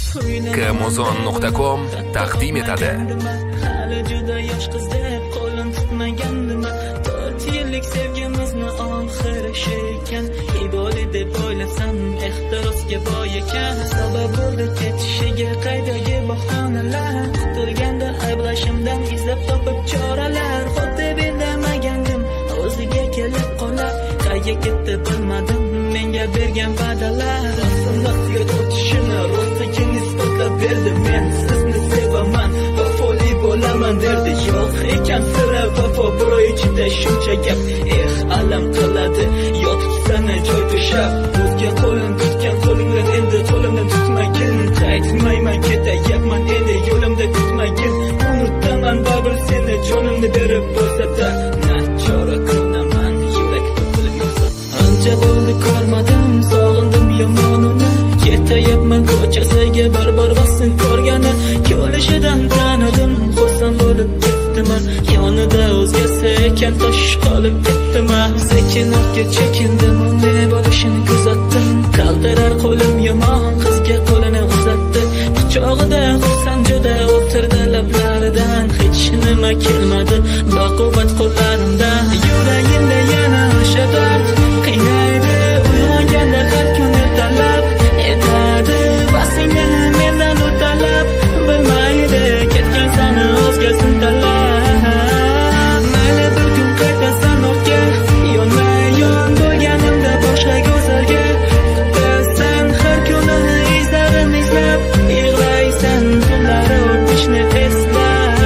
Kmozon.com taqdim etadi. Hali juda yosh qizdek qo'lim tutmagandim. 4 yillik sevgimizni oxiri shu ekan. Iboli deb o'ylasam ehtirosga boy ekan. Sabab bo'ldi ketishiga qaydagi bahonalar. Qutulganda ayblashimdan izlab topib choralar. Xuddi bilmagandim o'ziga kelib qolar. Qayga ketdi bilmadim menga bergan va'dalar. Rostga o'tishini rostiga nisbatlab berdi. Men sizni sevaman, vafoli bo'laman derdi. Yo'q ekan sira vafo biro ichida shuncha gap. Alam qiladi yotib sana joy to'shab. O'zga qo'lim tutgan qo'lingdan endi qo'limdan tutmagin. Qaytmayman ketayapman endi yo'limda kutmagin. Unutaman baribir seni jonimni berib bo'lsa-da. Nachora kunaman yurak to'kilib yotsa. Ancha bo'ldi ko'rmadim sog'indim yomonini. Ketayapman ko'chasiga baribir vasin ko'rgani. Ko'lishidan tanidim xursand bo'lib ketdiman. Yonida o'zgasi ekan tosh qolib ketdiman. Sekin ortga chekindim unday bo'lishini kuzatdim. Qaltirar qo'lim yomon qizga qo'lini uzatdi. Quchog'ida xursand juda o'tirdi lablaridan. Hech nima kelmadi baquvvat qo'llarimdan. Yuragimda yana o'sha dard qiynaydi. Uyg'onganda har kun ertalab etadi vasingni mendan o'talab. Bilmaydi ketgan sani o'zgasin talab. Mayli bir kun qaytasan ortga yonma-yon bo'lganimda boshqa go'zalga. Kutasan har kuni izlarim izlab. Yig'laysan kunlari o'tishni eslab.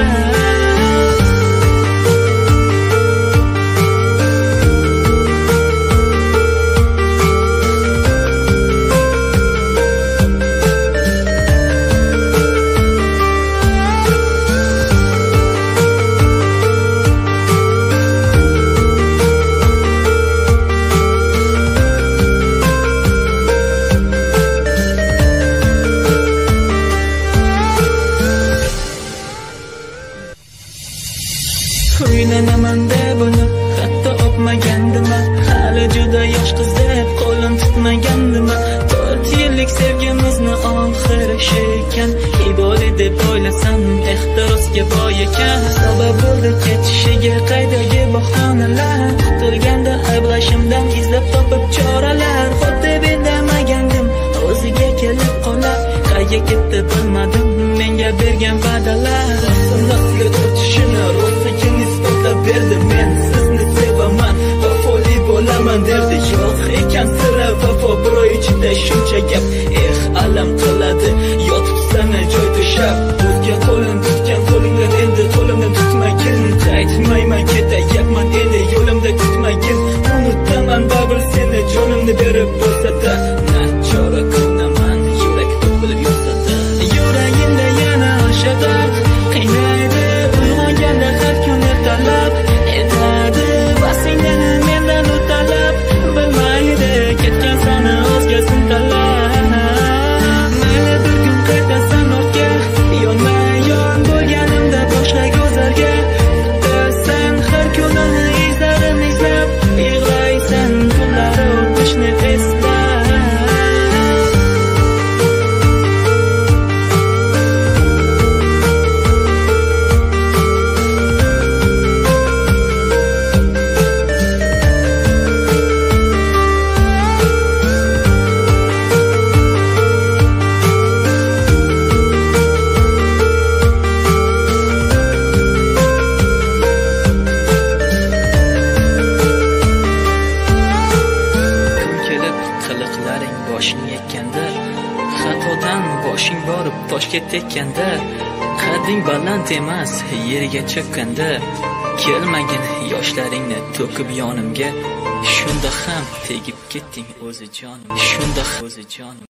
Uylanaman deb uni hatto o'pmagandim. Hali juda yosh qizdek qo'lim tutmagandim. 4 yillik sevgimizni oxiri shu ekan. Iboli deb o'ylasam ehtirosga boy ekan. Sabab bo'ldi ketishiga qaydagi bahonalar. Qutulganda ayblashimdan izlab topib choralar. Xuddi bilmagandim o'ziga kelib qolar. Qayga ketdi bilmadim menga bergan va'dalar. Rostga o'tishini rostiga nisbatlab berdi. Men sizni sevaman, vafoli bo'laman derdi. Yo'q ekan sira vafo biro ichida shuncha gap. Alam qiladi yotib sana joy to'shab. O'zga qo'lim tutgan qo'lingdan endi qo'limdan tutmagin. Qaytmayman ketayapman endi yo'limda kutmagin. Unutaman baribir seni jonimni berib bo'lsa-da. Nachora kunaman yurak to'kilib yotsa-da. Yuragimda yana o'sha dard qiynaydi. Uyg'onganda har kun ertalab etadi vasingni mendan o'talab. Bilmaydi ketgan sani o'zgasin talab. Mayli bir kun qaytasan ortga yonma-yon bo'lganimda boshqa go'zalga. Kutasan har kuni izlarim izlab. Yig'laysan kunlari o'tishni eslab. Boshing ekkanda xatodan boshing borib toshga tekkanda. Qadding baland emas yerga cho'kkanda. Kelmagin yoshlaringni to'kib yonimga. Shunda ham tegib ketding o'zi jonim. Shunda o'zi jonim.